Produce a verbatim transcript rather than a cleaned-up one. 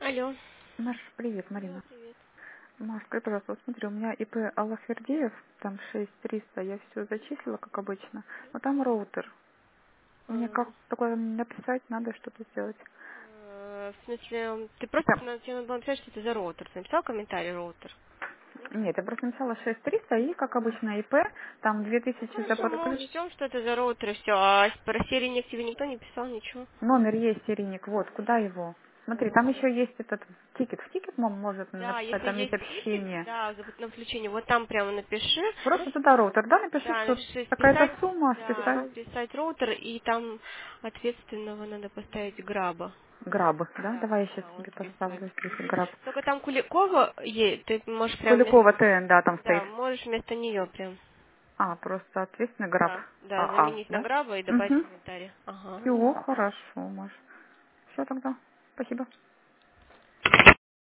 Алло. Маш, привет, Да, Марина. привет. Маш, скажи, пожалуйста, вот смотри, у меня ИП Аллахвердиев, там шесть триста, я все зачислила, как обычно, но там роутер. Мне М, как такое написать, надо что-то сделать. э, В смысле, ты просто Там, на- тебе надо было написать, что это за роутер. Ты написал комментарий роутер? Нет? нет, я просто написала шесть триста и, как обычно, ИП, там две Ну тысячи за хорошо, мы подключ. учтем, что это за роутер и все. А про серийник тебе никто не писал ничего? Номер есть, серийник, вот, куда его? Смотри, там М, еще есть этот тикет. В тикет мом может Да, написать, если там есть есть тикет, общение. да, за- на включение, вот там прямо напиши. Просто туда роутер, да, напиши, Да, что напиши такая-то списать, сумма, да, списать. списать роутер, и там ответственного надо поставить граба. Граб, да? Да, Давай я сейчас да, он себе списывает. поставлю здесь Мгм. граб. Только там Куликова есть, ты можешь прям вместо... Куликова ТН, да, там стоит. Да, можешь вместо нее прям. А, просто, соответственно, граб. Да, да, АА, заменить на да? граба и добавить Угу. комментарий. Ага. Все, хорошо, Маш. Все тогда. Спасибо.